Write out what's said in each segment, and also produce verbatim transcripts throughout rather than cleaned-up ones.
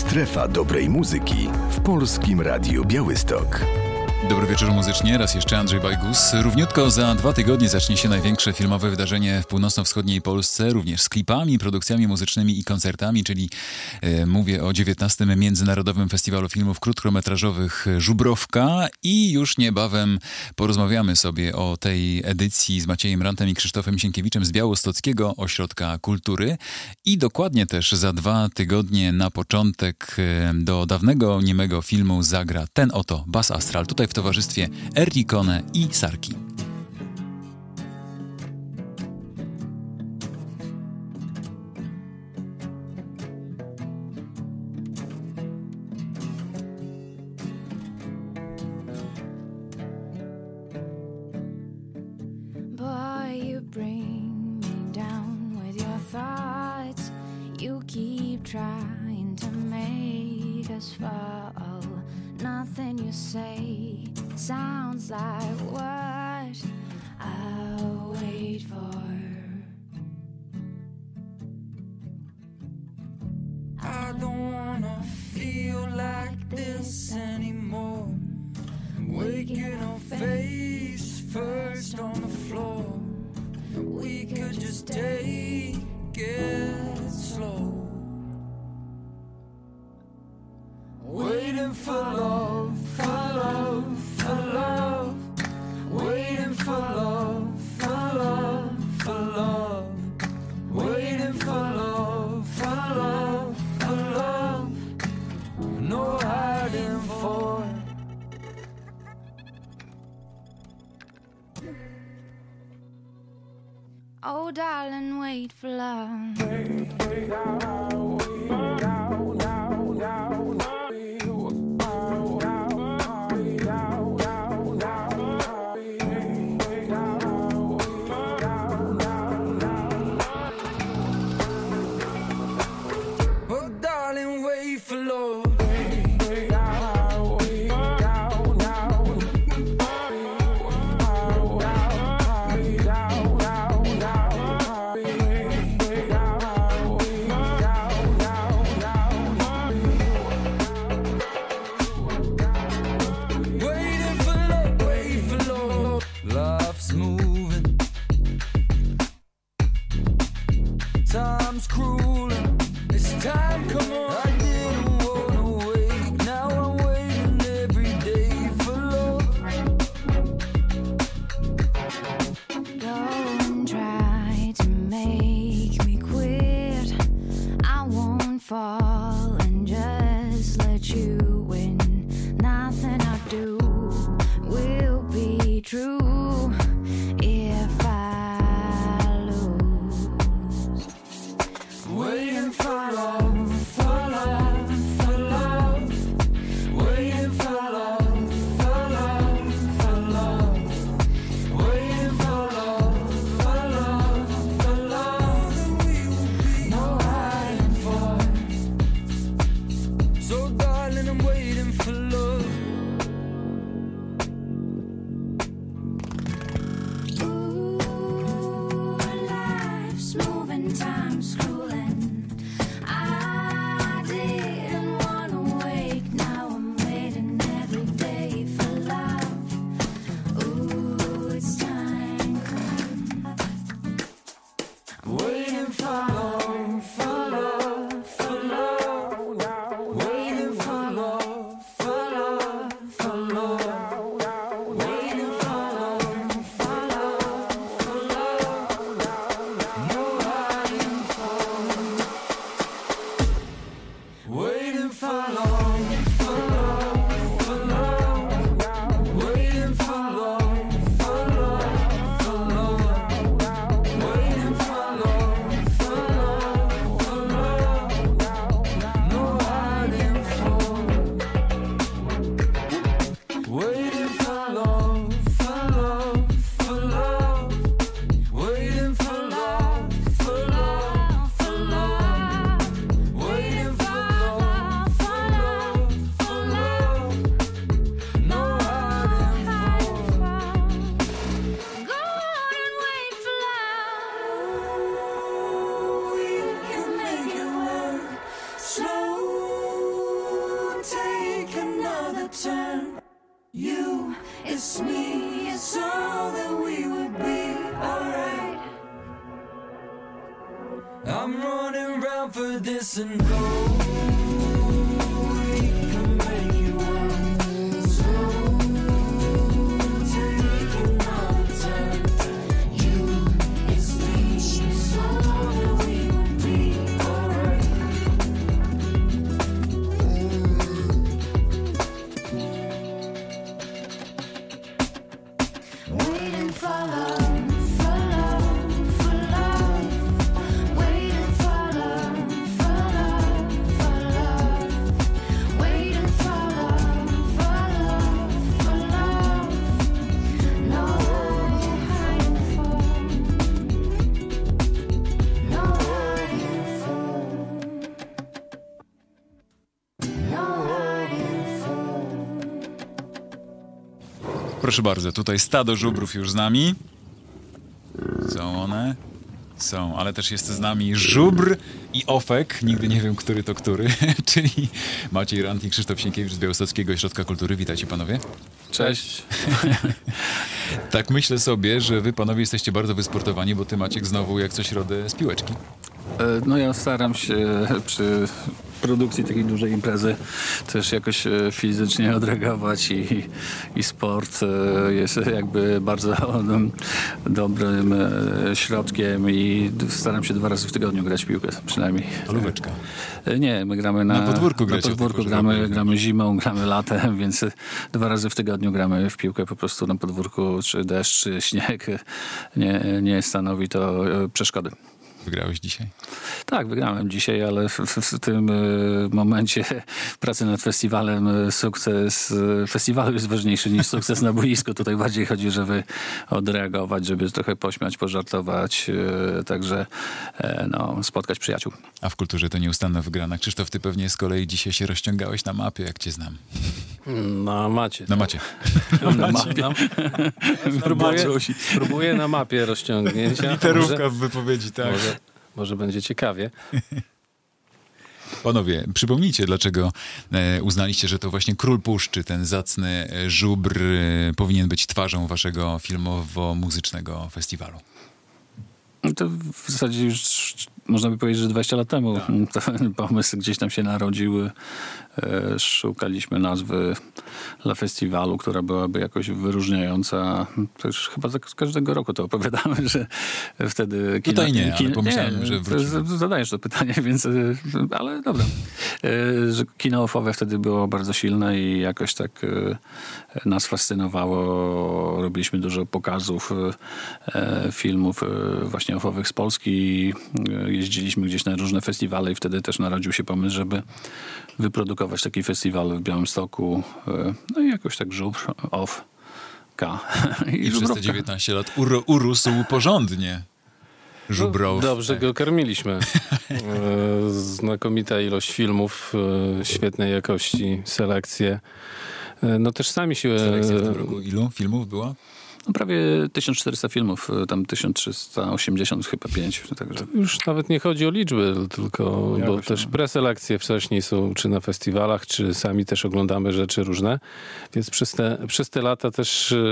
Strefa dobrej muzyki w Polskim Radiu Białystok. Dobry wieczór muzycznie, raz jeszcze Andrzej Bajgus. Równiutko za dwa tygodnie zacznie się największe filmowe wydarzenie w północno-wschodniej Polsce, również z klipami, produkcjami muzycznymi i koncertami, czyli e, mówię o dziewiętnastym Międzynarodowym Festiwalu Filmów Krótkometrażowych Żubrowka i już niebawem porozmawiamy sobie o tej edycji z Maciejem Rantem i Krzysztofem Sienkiewiczem z Białostockiego Ośrodka Kultury i dokładnie też za dwa tygodnie na początek e, do dawnego niemego filmu zagra ten oto Bas Astral, tutaj w towarzystwie Erikone i Sarki. Boy, you bring me down with your thoughts. You keep trying to make us fall. Nothing you say sounds like what I'll wait for. I don't wanna feel like this anymore. Waking up face first on the floor. We could just take it slow. Waiting for love, for love, for love. Waiting for love, for love, for love. Waiting for love, for love, for love. No hiding for. Oh, darling, wait for love. Wait, wait, out, wait, out, out, out, out. For miss me, it's all that we would be alright. I'm running round for this and go. We can make it work. So take another turn. You, it's me, it's all that we would be alright. Waiting for love, for love, for love. Waiting for love, for love, for love. Waiting for love, for love, for love. Nobody hiding for. Nobody for. Nobody for. Proszę bardzo, tutaj stado żubrów już z nami. Są one? Są, ale też jest z nami żubr i ofek, nigdy nie wiem, który to który, czyli Maciej Rant i Krzysztof Sienkiewicz z Białostockiego Ośrodka Kultury. Witajcie panowie. Cześć. Tak myślę sobie, że wy panowie jesteście bardzo wysportowani, bo ty Maciek znowu jak coś rodę z piłeczki. E, No ja staram się przy produkcji takiej dużej imprezy też jakoś e, fizycznie odreagować i, i sport e, jest jakby bardzo em, dobrym e, środkiem i d- staram się dwa razy w tygodniu grać w piłkę przynajmniej. Polóweczka. E, Nie, my gramy na, Na podwórku na gracie, podwórku tylko, że gramy, robię. gramy zimą, gramy latem, więc e, dwa razy w tygodniu gramy w piłkę po prostu na podwórku, czy deszcz, czy śnieg e, nie, nie stanowi to e, przeszkody. Wygrałeś dzisiaj? Tak, wygrałem dzisiaj, ale w, w, w tym y, momencie pracy nad festiwalem y, sukces y, festiwalu jest ważniejszy niż sukces na boisku. Tutaj bardziej chodzi, żeby odreagować, żeby trochę pośmiać, pożartować, y, także y, no, spotkać przyjaciół. A w kulturze to nieustanna wygrana. Krzysztof, ty pewnie z kolei dzisiaj się rozciągałeś na mapie, jak cię znam. Na macie. Na macie. Na mapie. Spróbuję, spróbuję na mapie rozciągnięcia. Literówka w wypowiedzi, tak. Może, może będzie ciekawie. Panowie, przypomnijcie, dlaczego e, uznaliście, że to właśnie Król Puszczy, ten zacny e, żubr, e, powinien być twarzą waszego filmowo-muzycznego festiwalu. To w zasadzie już można by powiedzieć, że dwadzieścia lat temu ten pomysł gdzieś tam się narodził. E, Szukaliśmy nazwy dla festiwalu, która byłaby jakoś wyróżniająca. To już chyba za- z każdego roku to opowiadamy, że wtedy... Tutaj nie, ale pomyślałem, że to wrócimy. z- Zadajesz to pytanie, więc... e, Ale dobra. E, Że kino ofowe wtedy było bardzo silne i jakoś tak e, nas fascynowało. Robiliśmy dużo pokazów e, filmów e, właśnie ofowych z Polski i e, jeździliśmy gdzieś na różne festiwale i wtedy też narodził się pomysł, żeby wyprodukować taki festiwal w Białymstoku. E, No i jakoś tak żubr, off, K. I przez te żubrowka. dziewiętnaście lat uro, urósł porządnie. Żubrow. Dobrze go karmiliśmy. E, Znakomita ilość filmów, e, świetnej jakości, selekcje. E, No też sami się... Selekcja w tym roku ilu filmów była? No prawie tysiąc czterysta filmów, e, tam tysiąc trzysta osiemdziesiąt chyba pięć. Także Już nawet nie chodzi o liczby, tylko bo Jakoś, też no. preselekcje wcześniej są czy na festiwalach, czy sami też oglądamy rzeczy różne. Więc przez te, przez te lata też e,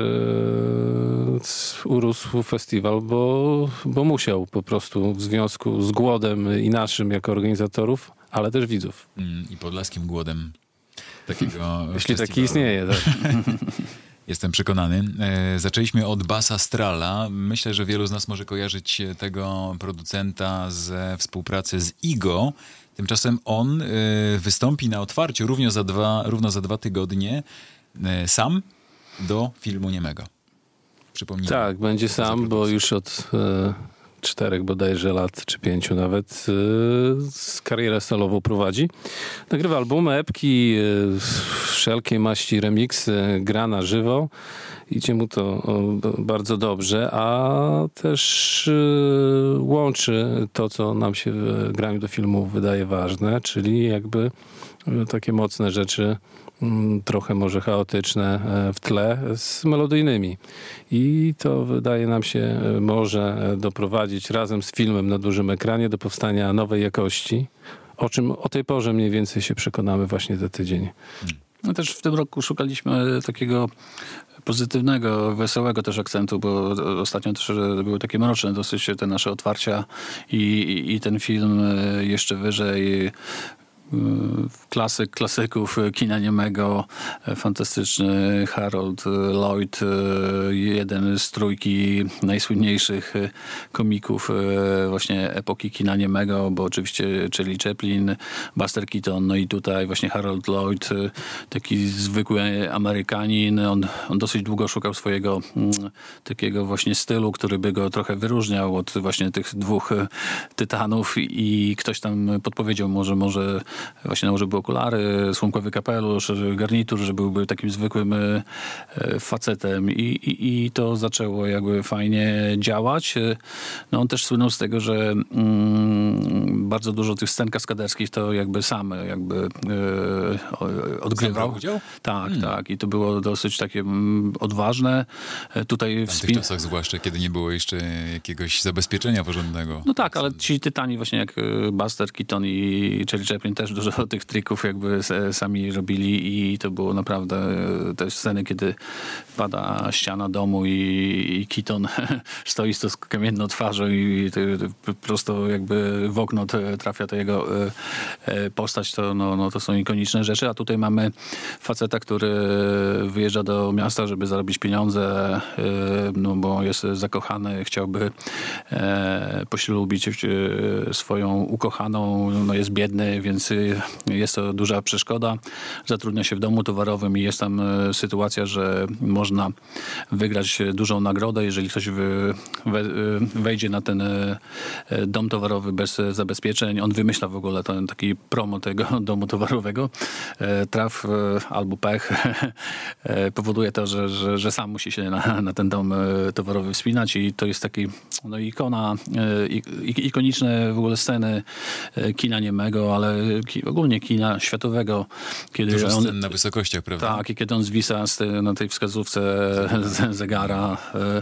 urósł festiwal, bo, bo musiał po prostu w związku z głodem i naszym jako organizatorów, ale też widzów. Mm, I podlaskim głodem takiego Jeśli taki festiwalu. istnieje. Tak. Jestem przekonany. E, zaczęliśmy od Bass Astrala. Myślę, że wielu z nas może kojarzyć tego producenta ze współpracy z Igo. Tymczasem on e, wystąpi na otwarciu równo za dwa, równo za dwa tygodnie e, sam do filmu niemego. Przypomnijmy. Tak, będzie Co za sam, bo produkcja. już od e, czterech bodajże lat, czy pięciu nawet, e, z karierę solową prowadzi. Nagrywa albumy, epki, e, wszelkie maści remiksy, gra na żywo. Idzie mu to o, b- bardzo dobrze, a też e, łączy to, co nam się w graniu do filmu wydaje ważne, czyli jakby e, takie mocne rzeczy, mm, trochę może chaotyczne e, w tle, z melodyjnymi. I to wydaje nam się e, może e, doprowadzić razem z filmem na dużym ekranie do powstania nowej jakości, o czym o tej porze mniej więcej się przekonamy właśnie za tydzień. No też w tym roku szukaliśmy takiego pozytywnego, wesołego też akcentu, bo ostatnio też były takie mroczne dosyć te nasze otwarcia i, i, i ten film jeszcze wyżej. Klasyk klasyków kina niemego, fantastyczny Harold Lloyd, jeden z trójki najsłynniejszych komików właśnie epoki kina niemego, bo oczywiście Charlie Chaplin, Buster Keaton, no i tutaj właśnie Harold Lloyd, taki zwykły Amerykanin. On, on dosyć długo szukał swojego takiego właśnie stylu, który by go trochę wyróżniał od właśnie tych dwóch tytanów i ktoś tam podpowiedział mu, że może właśnie nałożyłby okulary, słomkowy kapelusz, garnitur, że byłby takim zwykłym e, facetem I, i, i to zaczęło jakby fajnie działać. No on też słynął z tego, że mm, bardzo dużo tych scen kaskaderskich to jakby sam jakby e, odgrywał. Zabrał udział? Tak, hmm. tak. I to było dosyć takie mm, odważne. E, Tutaj W tamtych czasach zwłaszcza, kiedy nie było jeszcze jakiegoś zabezpieczenia porządnego. No tak, ale ci tytani właśnie jak e, Buster Keaton i Charlie Chaplin też dużo tych trików jakby sami robili i to było naprawdę te sceny, kiedy pada ściana domu i, i Keaton stoi z tą kamienną twarzą i to, to prosto jakby w okno trafia to jego postać, to, no, no, to są ikoniczne rzeczy, a tutaj mamy faceta, który wyjeżdża do miasta, żeby zarobić pieniądze, no bo jest zakochany, chciałby poślubić swoją ukochaną, no jest biedny, więc jest to duża przeszkoda. Zatrudnia się w domu towarowym i jest tam sytuacja, że można wygrać dużą nagrodę, jeżeli ktoś wy, we, wejdzie na ten dom towarowy bez zabezpieczeń. On wymyśla w ogóle ten taki promo tego domu towarowego. Traf albo pech powoduje to, że, że, że sam musi się na, na ten dom towarowy wspinać i to jest taki no, ikona, ikoniczne w ogóle sceny kina niemego, ale ogólnie kina światowego. Kiedy Dużo on, scen na wysokościach, prawda? Tak, i kiedy on zwisa z te, na tej wskazówce z, zegara.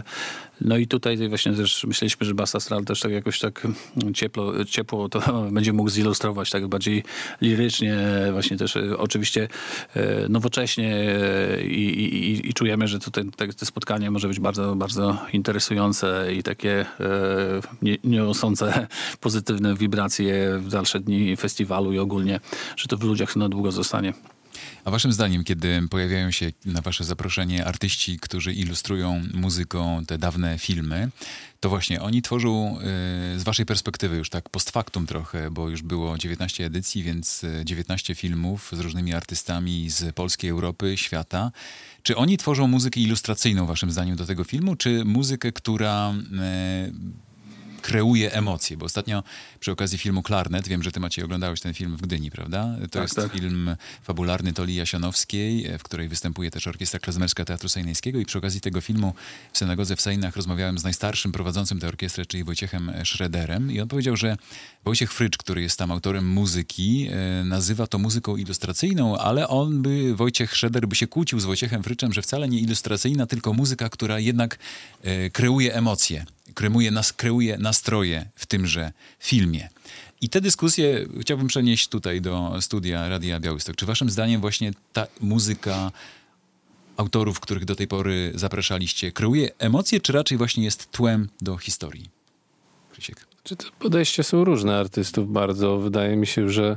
No i tutaj właśnie też myśleliśmy, że Bas Astral też tak jakoś tak ciepło, ciepło to będzie mógł zilustrować tak bardziej lirycznie, właśnie też oczywiście nowocześnie i, i, i czujemy, że tutaj te, te spotkanie może być bardzo, bardzo interesujące i takie nie, niosące pozytywne wibracje w dalsze dni festiwalu i ogólnie, że to w ludziach na długo zostanie. A waszym zdaniem, kiedy pojawiają się na wasze zaproszenie artyści, którzy ilustrują muzyką te dawne filmy, to właśnie oni tworzą y, z waszej perspektywy już tak post factum trochę, bo już było dziewiętnaście edycji, więc dziewiętnaście filmów z różnymi artystami z Polski, Europy, świata. Czy oni tworzą muzykę ilustracyjną waszym zdaniem do tego filmu, czy muzykę, która y, kreuje emocje, bo ostatnio przy okazji filmu Klarnet, wiem, że ty Maciej oglądałeś ten film w Gdyni, prawda? To tak, jest tak. film fabularny Toli Jasionowskiej, w której występuje też Orkiestra Klezmerska Teatru Sejneńskiego i przy okazji tego filmu w synagodze w Sejnach rozmawiałem z najstarszym prowadzącym tę orkiestrę, czyli Wojciechem Schroederem i on powiedział, że Wojciech Frycz, który jest tam autorem muzyki, nazywa to muzyką ilustracyjną, ale on by, Wojciech Schroeder by się kłócił z Wojciechem Fryczem, że wcale nie ilustracyjna, tylko muzyka, która jednak e, kreuje emocje. Kreuje, nas, kreuje nastroje w tymże filmie. I tę dyskusję chciałbym przenieść tutaj do studia Radia Białystok. Czy waszym zdaniem właśnie ta muzyka autorów, których do tej pory zapraszaliście, kreuje emocje, czy raczej właśnie jest tłem do historii? Krzysiek. Czy te podejścia są różne artystów bardzo. Wydaje mi się, że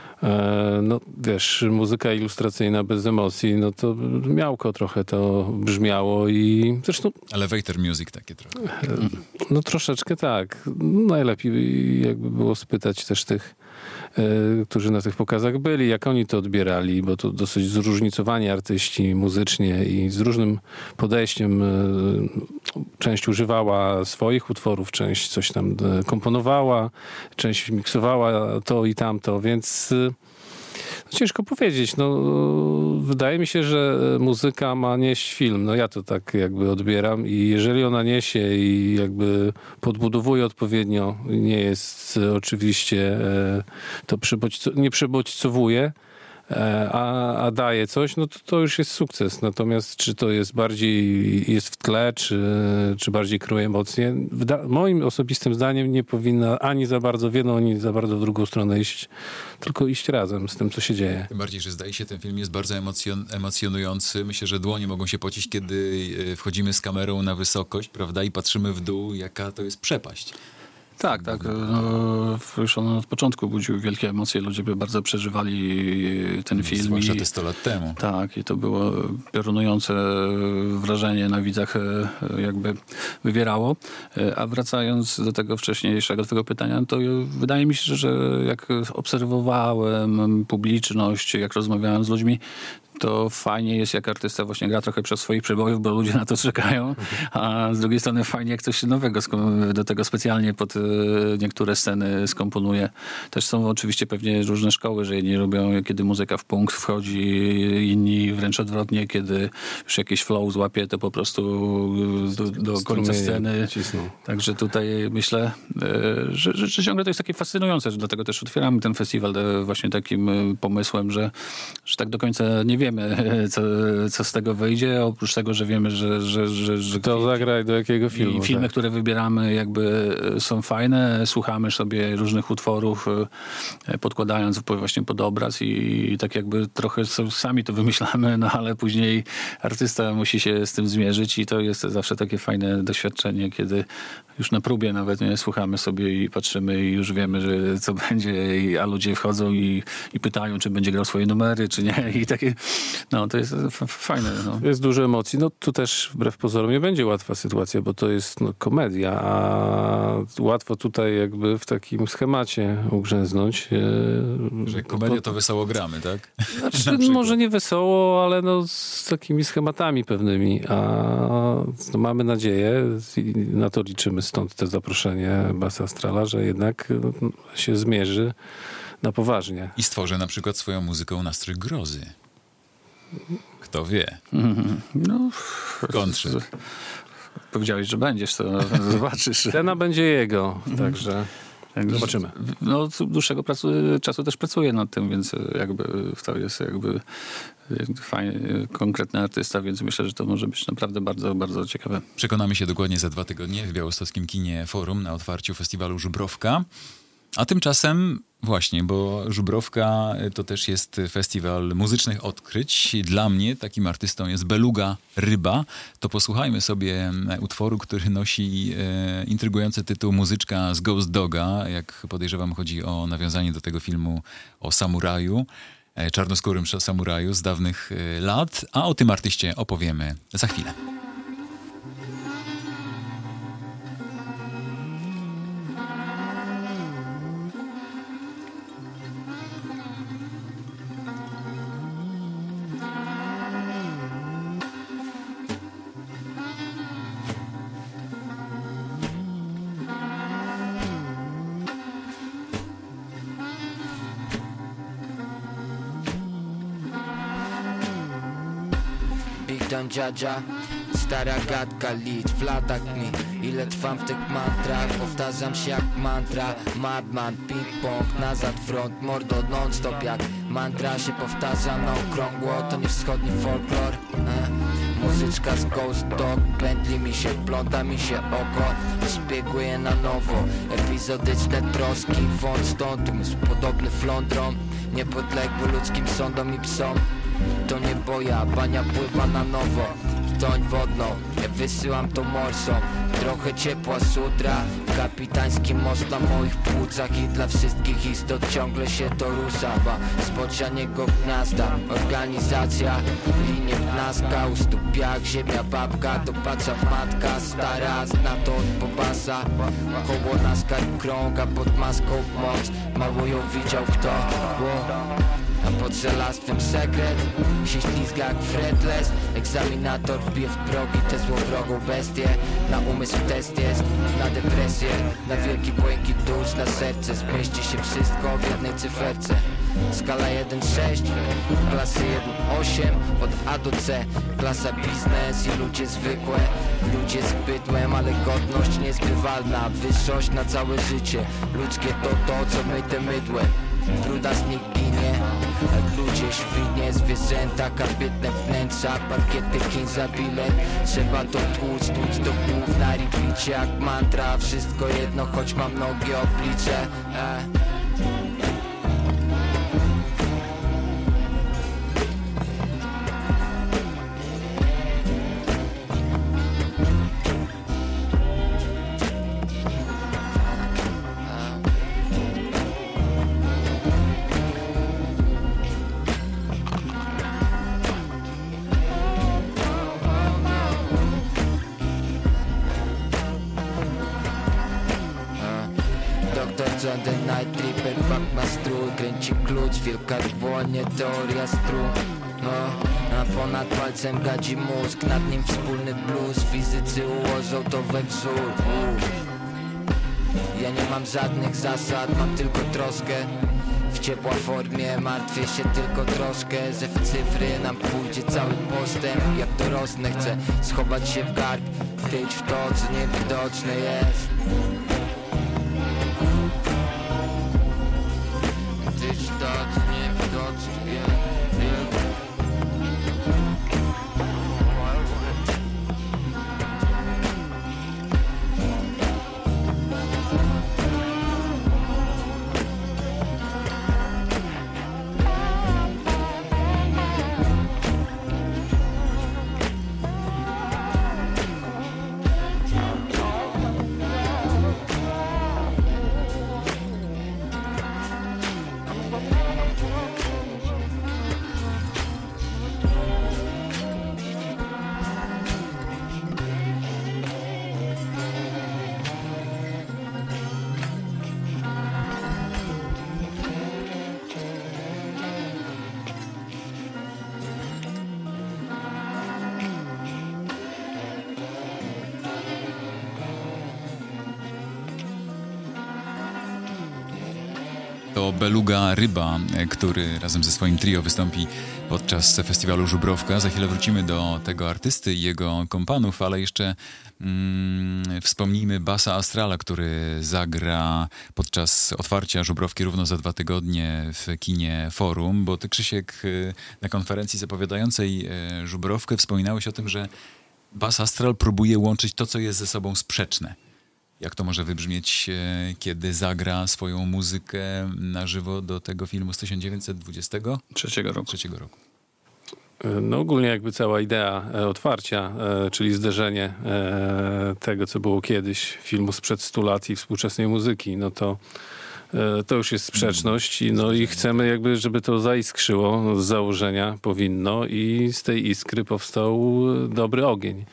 e, no wiesz, muzyka ilustracyjna bez emocji, no to miałko trochę to brzmiało i zresztą... Elevator music takie trochę. No troszeczkę tak. Najlepiej jakby było spytać też tych, e, którzy na tych pokazach byli, jak oni to odbierali, bo to dosyć zróżnicowani artyści muzycznie i z różnym podejściem. E, część używała swoich utworów, część coś tam e, komponowała, część miksowała to i tamto, więc e, no ciężko powiedzieć. No, wydaje mi się, że muzyka ma nieść film. No ja to tak jakby odbieram i jeżeli ona niesie i jakby podbudowuje odpowiednio, nie jest oczywiście, to przybodźco, nie przybodźcowuje, e, a, a daje coś, no to, to już jest sukces. Natomiast czy to jest bardziej jest w tle, czy, czy bardziej kreuje emocje, Wda- moim osobistym zdaniem nie powinna ani za bardzo w jedną, ani za bardzo w drugą stronę iść, tylko iść razem z tym, co się dzieje. Tym bardziej, że zdaje się, ten film jest bardzo emocjon- emocjonujący. Myślę, że dłonie mogą się pocić, kiedy e, wchodzimy z kamerą na wysokość, prawda, i patrzymy w dół, jaka to jest przepaść. Tak, tak. No, już on od początku budził wielkie emocje. Ludzie by bardzo przeżywali ten film. Zwłaszcza i- te sto lat temu. Tak, i to było piorunujące wrażenie na widzach e, jakby wywierało. E, A wracając do tego wcześniejszego twojego pytania, to wydaje mi się, że jak obserwowałem publiczność, jak rozmawiałem z ludźmi, to fajnie jest, jak artysta właśnie gra trochę przez swoich przebojów, bo ludzie na to czekają, a z drugiej strony fajnie, jak coś nowego skom- do tego specjalnie pod e, niektóre sceny skomponuje. Też są oczywiście pewnie różne szkoły, że jedni lubią, kiedy muzyka w punkt wchodzi, inni wręcz odwrotnie, kiedy już jakiś flow złapie, to po prostu do, do końca Strumienie sceny. cisną. Także tutaj myślę, e, że, że, że ciągle to jest takie fascynujące, że dlatego też otwieramy ten festiwal e, właśnie takim e, pomysłem, że, że tak do końca nie wiemy, co, co z tego wyjdzie, oprócz tego, że wiemy, że, że, że, że To zagra i do jakiego filmu. i filmy, tak. które wybieramy, jakby są fajne, słuchamy sobie różnych utworów, e, podkładając właśnie pod obraz i, i tak jakby trochę so- sami to wymyślamy, no ale później artysta musi się z tym zmierzyć i to jest zawsze takie fajne doświadczenie, kiedy już na próbie nawet nie słuchamy sobie i patrzymy i już wiemy, że co będzie, i, a ludzie wchodzą i, i pytają, czy będzie grał swoje numery, czy nie. I takie, no to jest f- fajne. No. Jest dużo emocji. No tu też wbrew pozorom nie będzie łatwa sytuacja, bo to jest no, komedia, a łatwo tutaj jakby w takim schemacie ugrzęznąć. e, Że komedia to wesoło gramy, tak? Znaczy, Na przykład. może nie wesoło, ale no z takimi schematami pewnymi, a no, mamy nadzieję i na to liczymy, stąd te zaproszenie Basa Astrala, że jednak no, się zmierzy na poważnie. I stworzę na przykład swoją muzyką nastrój grozy. Kto wie? No, Kontrze. powiedziałeś, że będziesz, to zobaczysz. Cena będzie jego, także Także- zobaczymy. No, od dłuższego pracu, czasu też pracuję nad tym, więc jakby to jest jakby fajny, konkretny artysta, więc myślę, że to może być naprawdę bardzo, bardzo ciekawe. Przekonamy się dokładnie za dwa tygodnie w białostockim kinie Forum na otwarciu festiwalu Żubrowka. A tymczasem właśnie, bo Żubrowka to też jest festiwal muzycznych odkryć. Dla mnie takim artystą jest Beluga Ryba. To posłuchajmy sobie utworu, który nosi e, intrygujący tytuł Muzyczka z Ghost Doga. Jak podejrzewam, chodzi o nawiązanie do tego filmu o samuraju, e, czarnoskórym samuraju z dawnych e, lat. A o tym artyście opowiemy za chwilę. Big Don Dziadzia, stara gadka, licz w latach mi. Ile trwam w tych mantrach, powtarzam się jak mantra. Madman, ping-pong, nazad, front, mordo non-stop jak mantra się powtarzam na okrągło, to nie wschodni folklor. eh? Muzyczka z Ghost Dog, pętli mi się, pląta mi się oko. Szpieguje na nowo, epizodyczne troski. Font stąd, umysł podobny flądrom, niepodległy ludzkim sądom i psom. To nie boja, bania pływa na nowo w toń wodną, ja wysyłam to morsą. Trochę ciepła sutra, kapitański most na moich płucach. I dla wszystkich istot ciągle się to rusza, ba, z bocianiego gniazda organizacja, linie pnaska, u stóp piach, ziemia babka, to patrza matka stara, zna to od pobasa. Koło naska i krąg, a pod maską moc, mało ją widział kto. Wow. A pod żelastwem sekret się ślizga jak fretless. Egzaminator wbije w progi tę złowrogą bestię. Na umysł test jest, na depresję, na wielki błękit dusz, na serce zmieści się wszystko w jednej cyferce. Skala jeden sześć, klasy jeden osiem, od A do C. Klasa biznes i ludzie zwykłe, ludzie z bydłem, ale godność niezbywalna. Wyższość na całe życie, ludzkie to to, co my te mydłe. Bruda z nich ginie. Ludzie, świnie, zwierzęta, kapietne wnętrza, parkiety, kin za bilet. Trzeba to tłuc, tłuc do głów na repeacie jak mantra. Wszystko jedno, choć mam nogi, oblicze e. John the Night Tripper, pak ma strój, kręci klucz, wielka dłonie, teoria stru. No, a ponad palcem gadzi mózg, nad nim wspólny blues. Fizycy ułożą to we wzór. Uff. Ja nie mam żadnych zasad, mam tylko troskę. W ciepła formie, martwię się tylko troszkę, że w cyfry nam pójdzie cały postęp. Jak dorosnę, chcę schować się w garb, tyć w to, co niewidoczne jest. Tyć to, co niewidoczne jest. To Beluga Ryba, który razem ze swoim trio wystąpi podczas festiwalu Żubrowka. Za chwilę wrócimy do tego artysty i jego kompanów, ale jeszcze mm, wspomnijmy Bassa Astrala, który zagra podczas otwarcia Żubrowki równo za dwa tygodnie w kinie Forum, bo ty, Krzysiek, na konferencji zapowiadającej Żubrowkę wspominałeś o tym, że Bass Astral próbuje łączyć to, co jest ze sobą sprzeczne. Jak to może wybrzmieć, kiedy zagra swoją muzykę na żywo do tego filmu z tysiąc dziewięćset dwudziestego Trzeciego roku. trzeciego roku? No ogólnie jakby cała idea e, otwarcia, e, czyli zderzenie e, tego, co było kiedyś, filmu sprzed stu lat i współczesnej muzyki, no to e, to już jest sprzeczność i, no, i chcemy jakby, żeby to zaiskrzyło z założenia, powinno, i z tej iskry powstał dobry ogień,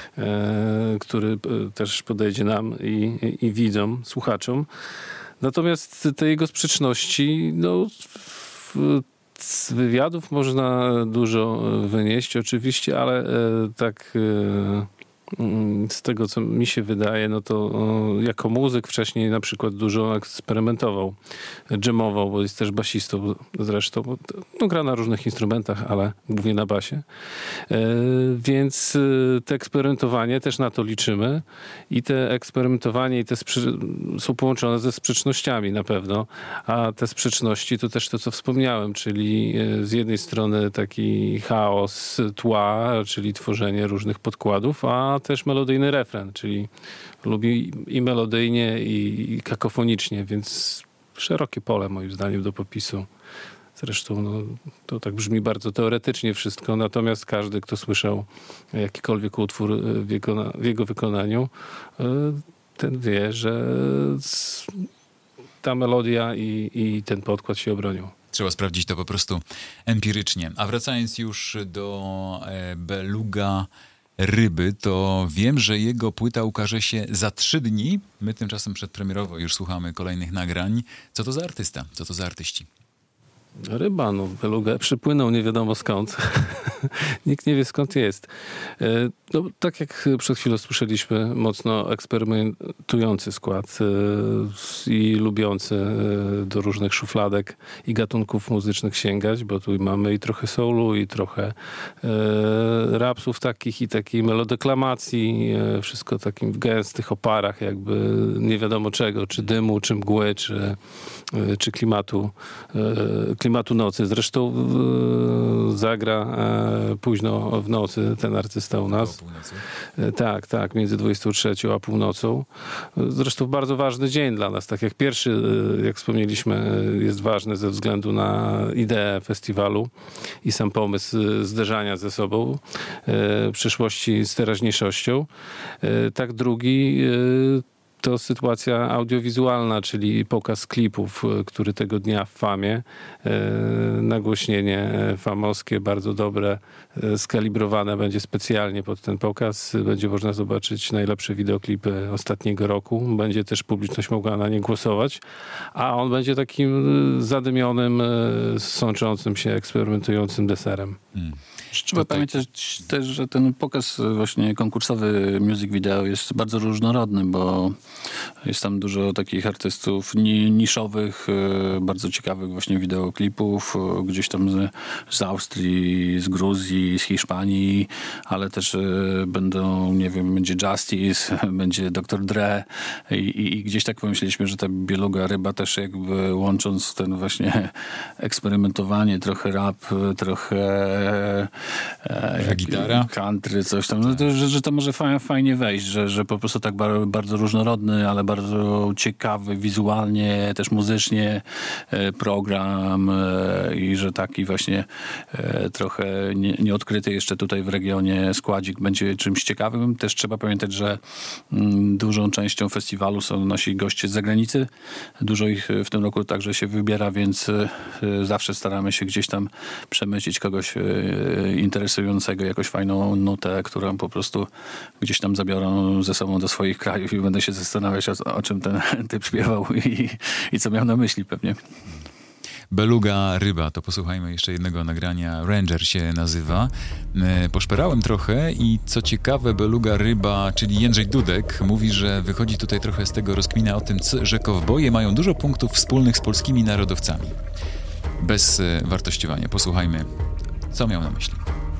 e, który e, też podejdzie nam i, i, i widzom, słuchaczom. Natomiast te jego sprzeczności, no w, z wywiadów można dużo wynieść oczywiście, ale e, tak e, z tego, co mi się wydaje, no to e, jako muzyk wcześniej na przykład dużo eksperymentował, dżemował, bo jest też basistą zresztą. No, gra na różnych instrumentach, ale głównie na basie. E, więc e, te eksperymentowanie też na to liczymy i te eksperymentowanie i te sprze- są połączone ze sprzecznościami na pewno, a te sprzeczności to też to, co wspomniałem, czyli e, z jednej strony taki chaos tła, czyli tworzenie różnych podkładów, a też melodyjny refren, czyli lubi i melodyjnie, i, i kakofonicznie, więc szerokie pole moim zdaniem do popisu. Zresztą no, to tak brzmi bardzo teoretycznie wszystko, natomiast każdy, kto słyszał jakikolwiek utwór w jego, w jego wykonaniu, ten wie, że ta melodia i, i ten podkład się obronią. Trzeba sprawdzić to po prostu empirycznie. A wracając już do e, Beluga Ryby, to wiem, że jego płyta ukaże się za trzy dni. My tymczasem przedpremierowo już słuchamy kolejnych nagrań. Co to za artysta? Co to za artyści? Ryba, no, Beluga przypłynął nie wiadomo skąd. Nikt nie wie, skąd jest. E, No, tak jak przed chwilą słyszeliśmy, mocno eksperymentujący skład e, i lubiący e, do różnych szufladek i gatunków muzycznych sięgać, bo tu mamy i trochę soulu, i trochę e, rapsów takich i takiej melodeklamacji, e, wszystko takim w gęstych oparach jakby nie wiadomo czego, czy dymu, czy mgły, czy, e, czy klimatu, e, klimatu nocy. Zresztą e, zagra e, późno w nocy ten artysta u nas. Północy. E, Tak, tak, między dwudziestą trzecią a północą. E, Zresztą bardzo ważny dzień dla nas. Tak jak pierwszy, e, jak wspomnieliśmy, e, jest ważny ze względu na ideę festiwalu i sam pomysł e, zderzania ze sobą, e, przyszłości z teraźniejszością. E, Tak drugi e, to sytuacja audiowizualna, czyli pokaz klipów, e, który tego dnia w Famie, e, nagłośnienie e, famowskie, bardzo dobre, e, skalibrowane będzie specjalnie pod ten pokaz. Będzie można zobaczyć najlepsze wideoklipy ostatniego roku. Będzie też publiczność mogła na nie głosować, a on będzie takim e, zadymionym, e, sączącym się, eksperymentującym deserem. Hmm. Trzeba Tutaj- pamiętać też, że ten pokaz właśnie konkursowy music video jest bardzo różnorodny, bo jest tam dużo takich artystów ni- niszowych, e, bardzo ciekawych właśnie wideoklipów, e, gdzieś tam z, z Austrii, z Gruzji, z Hiszpanii, ale też e, będą, nie wiem, będzie Justice, będzie doktor Dre i, i, i gdzieś tak pomyśleliśmy, że ta Bieluga Ryba też jakby łącząc ten właśnie eksperymentowanie, trochę rap, trochę e, Trochę gitara. country, coś tam, no to, że, że to może fajnie, fajnie wejść, że, że po prostu tak bardzo, bardzo różnorodny, ale bardzo ciekawy wizualnie, też muzycznie e, program e, i że taki właśnie e, trochę nie, nieodkryty jeszcze tutaj w regionie składzik będzie czymś ciekawym. Też trzeba pamiętać, że mm, dużą częścią festiwalu są nasi goście z zagranicy. Dużo ich w tym roku także się wybiera, więc e, zawsze staramy się gdzieś tam przemycić kogoś e, interesującego, jakąś fajną nutę, którą po prostu gdzieś tam zabiorą ze sobą do swoich krajów i będę się zastanawiać, o, o czym ten typ śpiewał i, i co miał na myśli pewnie. Beluga Ryba, to posłuchajmy jeszcze jednego nagrania. Ranger się nazywa. E, Poszperałem trochę i co ciekawe, Beluga Ryba, czyli Jędrzej Dudek, mówi, że wychodzi tutaj trochę z tego rozkmina o tym, co- że kowboje mają dużo punktów wspólnych z polskimi narodowcami. Bez e, wartościowania. Posłuchajmy, co miał na myśli.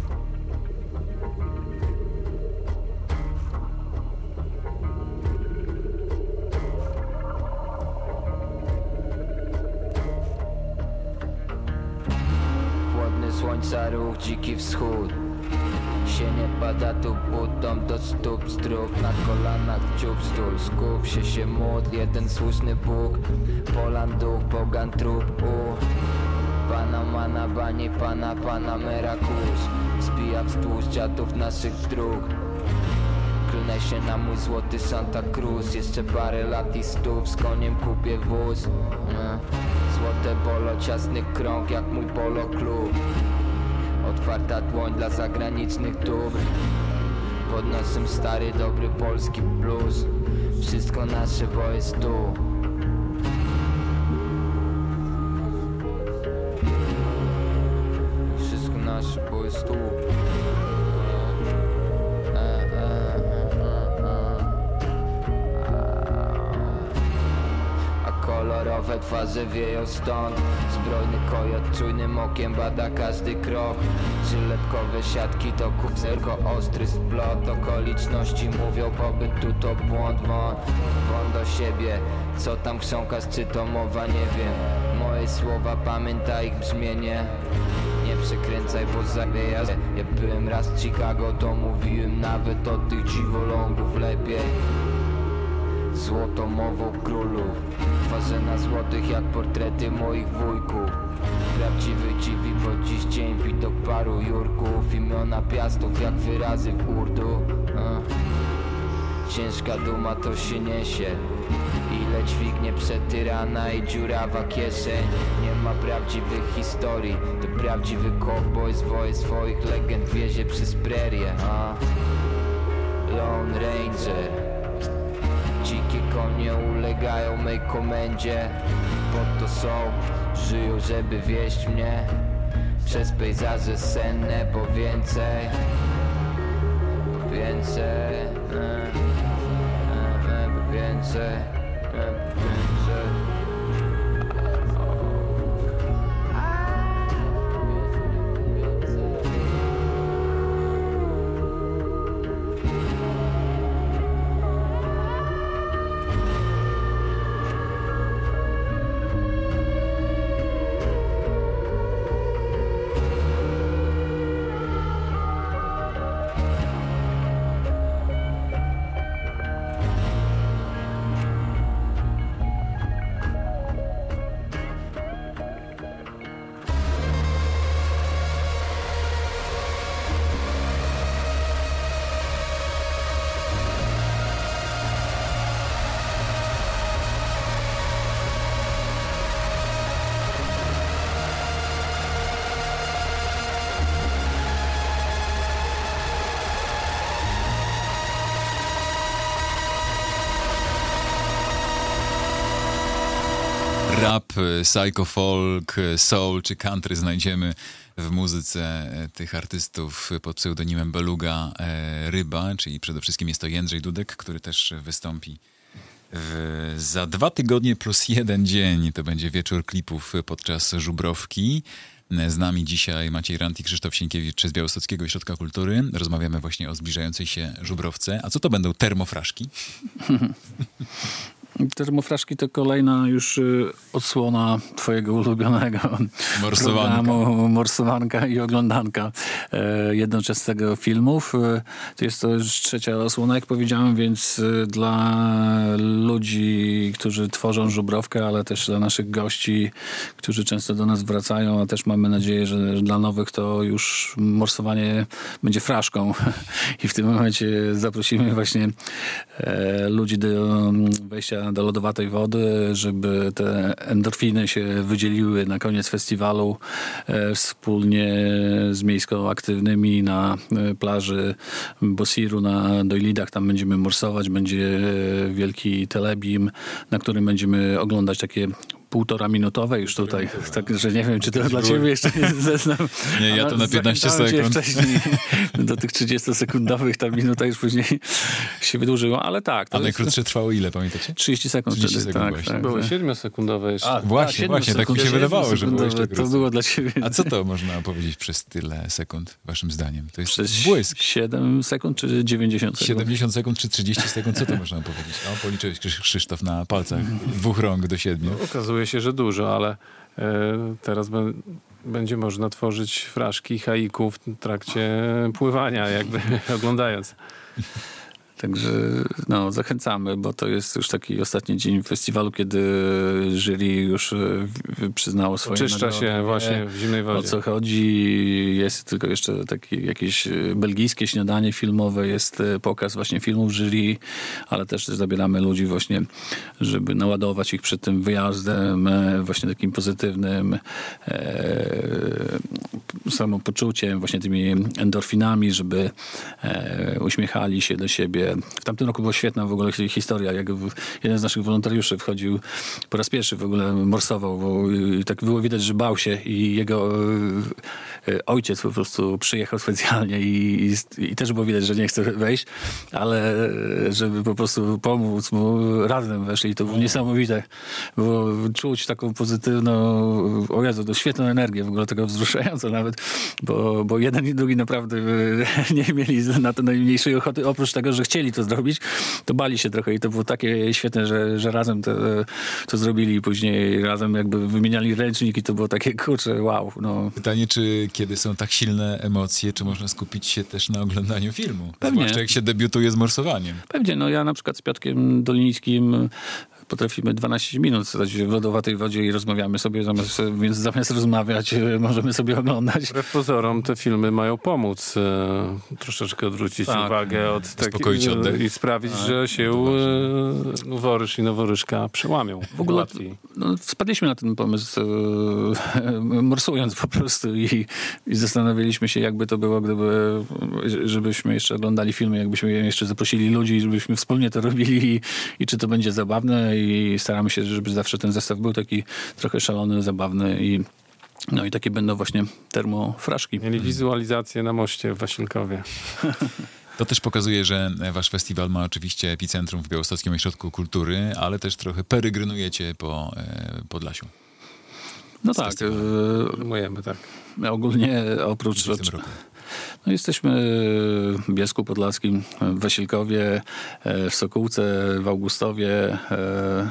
Chłodny słońca ruch, dziki wschód. Się nie pada tu butą do stóp zdrów. Na kolanach ciup stół, skup się się módl. Jeden słuszny Bóg, Polan duch, pogan trup u Panama na bani, pana, Panamera kurz. Zbija wzdłuż dziadów naszych dróg. Klnę się na mój złoty Santa Cruz. Jeszcze parę lat i stów, z koniem kupię wóz. No. Złote bolo, ciasny krąg jak mój polo klub. Otwarta dłoń dla zagranicznych dóbr. Pod nosem stary, dobry polski blues. Wszystko nasze, bo jest tu. Wszystko nasze, bo jest tu. E, e, e, e, e. A kolorowe twarze wieją stąd. Zbrojny kojot czujnym okiem bada każdy krok. Żyletkowe siatki to kup zerko ostry splot. Okoliczności mówią pobyt tu to błąd. Wąt, wąt do siebie. Co tam chrząkasz, czy to mowa, nie wiem. Moje słowa, pamiętaj ich brzmienie. Nie przekręcaj, bo zabieja. Ja byłem raz w Chicago, to mówiłem nawet o tych dziwolągów lepiej. Złotą mową królów. Twarze na złotych jak portrety moich wujków. Prawdziwy dziwi, bo dziś dzień widok paru Jurków. Imiona piastów jak wyrazy w urdu. A. Ciężka duma to się niesie. Ile dźwignie przetyrana i dziurawa kieszeń. Nie ma prawdziwych historii. To prawdziwy cowboy zwoje swoich legend wiezie przez prerię. A. Lone Ranger. Dzikie konie ulegają mej komendzie. Po to są, żyją, żeby wieść mnie. Przez pejzaże senne po więcej, po więcej, e, e, e, po więcej, e, po więcej. Rap, psycho folk, soul czy country znajdziemy w muzyce tych artystów pod pseudonimem Beluga Ryba, czyli przede wszystkim jest to Jędrzej Dudek, który też wystąpi w, za dwa tygodnie plus jeden dzień. To będzie wieczór klipów podczas Żubrowki. Z nami dzisiaj Maciej Rant i Krzysztof Sienkiewicz z Białostockiego Ośrodka Kultury. Rozmawiamy właśnie o zbliżającej się Żubrowce. A co to będą termofraszki? Termofraszki to kolejna już y, odsłona twojego ulubionego Morsowanka. programu Morsowanka i Oglądanka e, jednoczesnego filmów. E, to jest to już trzecia osłona, jak powiedziałem, więc y, dla ludzi, którzy tworzą Żubrowkę, ale też dla naszych gości, którzy często do nas wracają, a też mamy nadzieję, że dla nowych to już morsowanie będzie fraszką. I w tym momencie zaprosimy właśnie e, ludzi do wejścia do lodowatej wody, żeby te endorfiny się wydzieliły na koniec festiwalu e, wspólnie z miejsko aktywnymi na e, plaży Bosiru na Dojlidach. Tam będziemy morsować, będzie e, wielki telebim, na którym będziemy oglądać takie półtora minutowe już tutaj, tak, że nie wiem, czy to dla ciebie jeszcze nie zeznam. Nie, ja to na piętnaście sekund. Wcześniej do tych trzydziestosekundowych, ta minuta już później się wydłużyła, ale tak. To A najkrótsze jest trwało ile, pamiętacie? trzydzieści sekund. trzydzieści wtedy, sekund tak, właśnie. tak, Były tak. siedmiosekundowe jeszcze. A, Właśnie, a, właśnie, tak mi się siedmiosekundowe, wydawało, że było jeszcze To krócej. było dla ciebie. A co to można powiedzieć przez tyle sekund, waszym zdaniem? To jest Przez błysk. siedem sekund czy dziewięćdziesiąt sekund? siedemdziesiąt sekund czy trzydzieści sekund, co to można powiedzieć? O, policzyłeś Krzysz- Krzysztof na palcach dwóch rąk do siedmiu. Okazuje się, że dużo, ale e, teraz be, będzie można tworzyć fraszki, haiku w trakcie pływania, jakby oglądając. Także no, zachęcamy, bo to jest już taki ostatni dzień festiwalu, kiedy jury już e, w- przyznało swoje Czyszcza nagrody. się właśnie w zimnej O wodzie. co chodzi? Jest tylko jeszcze takie jakieś e, belgijskie śniadanie filmowe, jest e, pokaz właśnie filmów jury, ale też zabieramy ludzi właśnie, żeby naładować ich przed tym wyjazdem e, właśnie takim pozytywnym e, samopoczuciem, właśnie tymi endorfinami, żeby e, uśmiechali się do siebie. W tamtym roku była świetna w ogóle historia, jak w, jeden z naszych wolontariuszy wchodził po raz pierwszy w ogóle morsował, bo i tak było widać, że bał się i jego e, ojciec po prostu przyjechał specjalnie i, i, i też było widać, że nie chce wejść, ale e, żeby po prostu pomóc mu, razem weszli i to było niesamowite. Było czuć taką pozytywną, o Jezu, to świetną energię, w ogóle tego wzruszająco nawet, bo, bo jeden i drugi naprawdę e, nie mieli na to najmniejszej ochoty, oprócz tego, że chcieli to zrobić, to bali się trochę i to było takie świetne, że, że razem to, to zrobili i później razem jakby wymieniali ręcznik i to było takie, kurczę, wow. No. Pytanie, czy kiedy są tak silne emocje, czy można skupić się też na oglądaniu filmu? Pewnie. Zwłaszcza jak się debiutuje z morsowaniem. Pewnie, no ja na przykład z Piotrkiem Dolińskim potrafimy dwanaście minut stać w lodowatej wodzie i rozmawiamy sobie, zamiast, więc zamiast rozmawiać możemy sobie oglądać. Wbrew pozorom te filmy mają pomóc e, troszeczkę odwrócić Tak. uwagę od Uspokoić takiego oddech. i sprawić, że się e, noworyż i noworyżka przełamią. W ogóle łatwiej. no, wpadliśmy na ten pomysł e, morsując po prostu i, i zastanawialiśmy się, jakby to było, gdyby, żebyśmy jeszcze oglądali filmy, jakbyśmy jeszcze zaprosili ludzi, żebyśmy wspólnie to robili i, i czy to będzie zabawne i staramy się, żeby zawsze ten zestaw był taki trochę szalony, zabawny i No i takie będą właśnie termofraszki. Mieli wizualizację na moście w Wasilkowie. To też pokazuje, że wasz festiwal ma oczywiście epicentrum w Białostockim Ośrodku Kultury, ale też trochę peregrynujecie po e, Podlasiu. No tak. Próbujemy, tak. e, ogólnie oprócz... W tym roku. No jesteśmy w Bielsku Podlaskim, w Wasilkowie, e, w Sokółce, w Augustowie. e,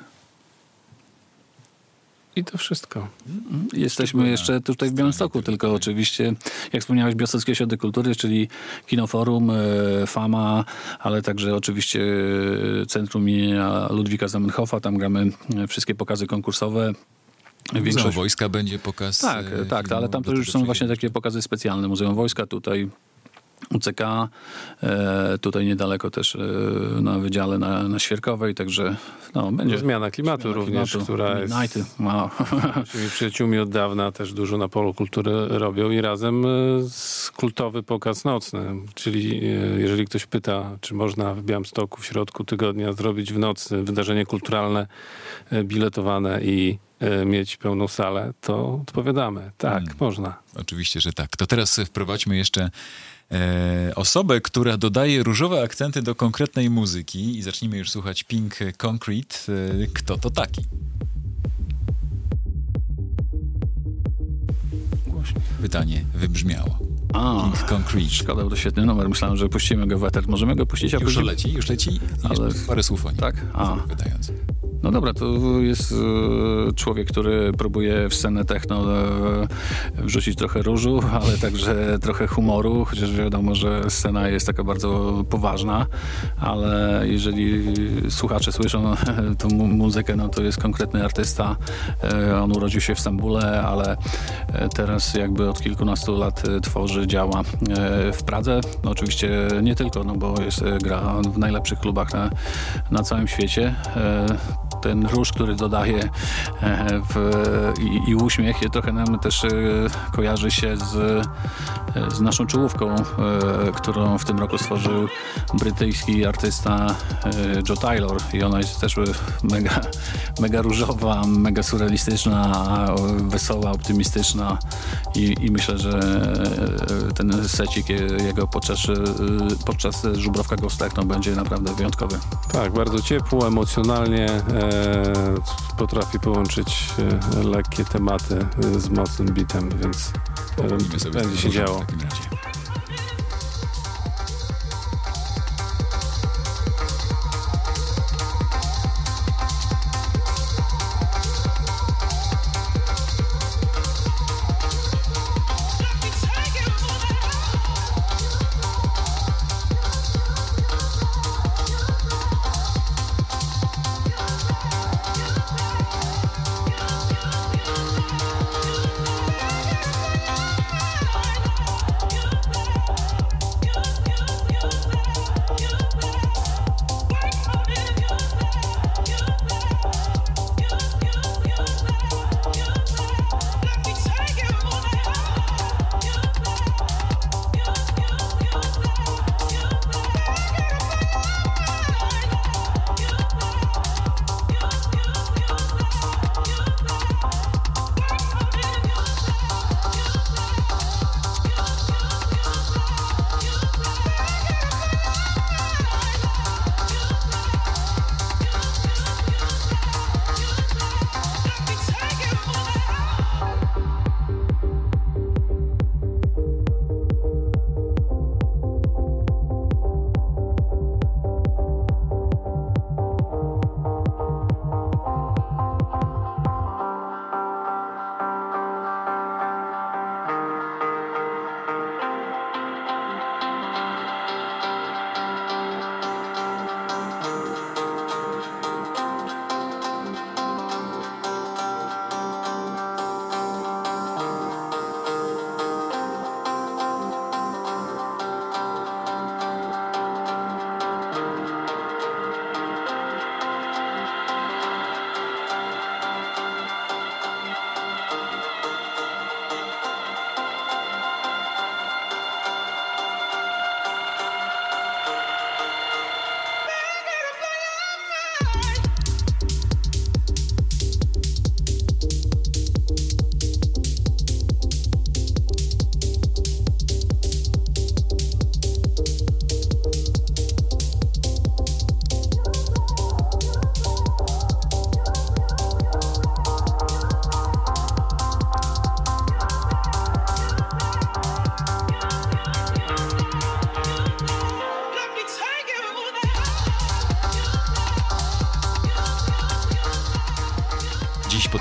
I to wszystko. Jesteśmy jeszcze tutaj w Białymstoku, tylko oczywiście, jak wspomniałeś, Białostocki Ośrodek Kultury, czyli Kinoforum, e, Fama, ale także oczywiście Centrum imienia Ludwika Zamenhofa. Tam gramy e, wszystkie pokazy konkursowe. Muzeum Wojska będzie pokaz. Tak, e, tak, filmu, ale tam to do już tego są właśnie przejdziemy. takie pokazy specjalne. Muzeum Wojska, tutaj U C K, e, tutaj niedaleko też e, na Wydziale na, na Świerkowej, także no, będzie... Zmiana klimatu Zmiana również, klimatu, która jest... Midnighty, wow. Naszymi przyjaciółmi od dawna też dużo na polu kultury robią i razem e, z kultowy pokaz nocny. Czyli e, jeżeli ktoś pyta, czy można w Białymstoku w środku tygodnia zrobić w nocy wydarzenie kulturalne, e, biletowane i e, mieć pełną salę, to odpowiadamy. Tak, Hmm. można. Oczywiście, że tak. To teraz wprowadźmy jeszcze e, osobę, która dodaje różowe akcenty do konkretnej muzyki i zacznijmy już słuchać Pink Concrete. E, kto to taki? Pytanie wybrzmiało. A, Pink Concrete. szkoda, bo to świetny numer. Myślałem, że puścimy go w eter. Możemy go puścić? a Już później- leci, już leci. Ale- Ale parę słów o nim. Tak? A. Wydając. No dobra, to jest e, człowiek, który próbuje w scenę techno e, wrzucić trochę różu, ale także trochę humoru, chociaż wiadomo, że scena jest taka bardzo poważna, ale jeżeli słuchacze słyszą tą mu- muzykę, no to jest konkretny artysta. E, on urodził się w Stambule, ale e, teraz jakby od kilkunastu lat e, tworzy, działa e, w Pradze. No oczywiście nie tylko, no bo jest, e, gra w najlepszych klubach na, na całym świecie. E, ten róż, który dodaje e, w, i, i uśmiech, trochę nam też e, kojarzy się z, e, z naszą czołówką, e, którą w tym roku stworzył brytyjski artysta e, Joe Taylor i ona jest też e, mega, mega różowa, mega surrealistyczna, wesoła, optymistyczna i, i myślę, że e, ten secik je- jego podczas, e, podczas Żubrowka Ghost Techno będzie naprawdę wyjątkowy. Tak, bardzo ciepło, emocjonalnie e, potrafi połączyć e, lekkie tematy e, z mocnym bitem, więc e, Pomówimy sobie z będzie tym się różem działo. w takim razie. Thank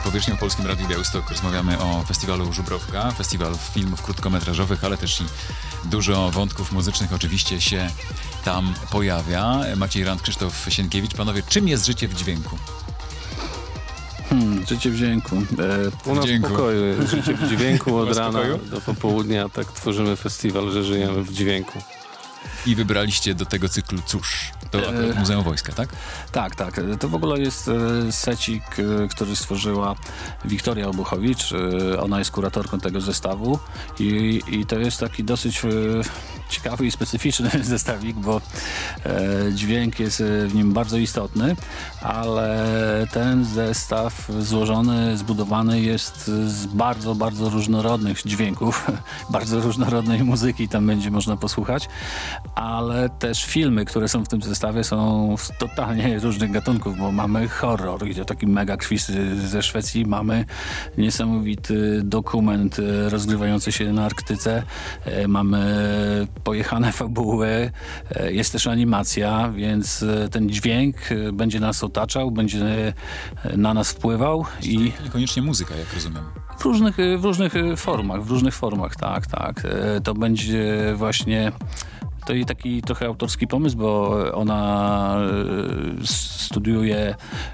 Powierzchnią w Polskim Radiu Białystok. Rozmawiamy o festiwalu Żubrowka, festiwal filmów krótkometrażowych, ale też i dużo wątków muzycznych oczywiście się tam pojawia. Maciej Rand, Krzysztof Sienkiewicz. Panowie, czym jest życie w dźwięku? Hmm, życie w dźwięku. E, U nas w dźwięku. pokoju jest życie w dźwięku U od was w rana pokoju? do popołudnia. Tak tworzymy festiwal, że żyjemy w dźwięku. I wybraliście do tego cyklu cóż? To akurat Muzeum Wojska, tak? Tak, tak. To w ogóle jest e, secik, e, który stworzyła Wiktoria Obuchowicz. E, Ona jest kuratorką tego zestawu i, i to jest taki dosyć e, ciekawy i specyficzny zestawik, bo e, dźwięk jest e, w nim bardzo istotny, ale ten zestaw złożony, zbudowany jest z bardzo, bardzo różnorodnych dźwięków, bardzo różnorodnej muzyki tam będzie można posłuchać, ale też filmy, które są w tym zestawie, są z totalnie różnych gatunków, bo mamy horror, gdzie taki mega krwisty ze Szwecji, mamy niesamowity dokument e, rozgrywający się na Arktyce, e, mamy pojechane fabuły, e, jest też animacja, więc e, ten dźwięk e, będzie nas otaczał, będzie e, na nas wpływał i Niekoniecznie muzyka, jak rozumiem. w różnych, w różnych formach, w różnych formach, tak, tak. E, To będzie właśnie to i taki trochę autorski pomysł, bo ona e, studiuje e,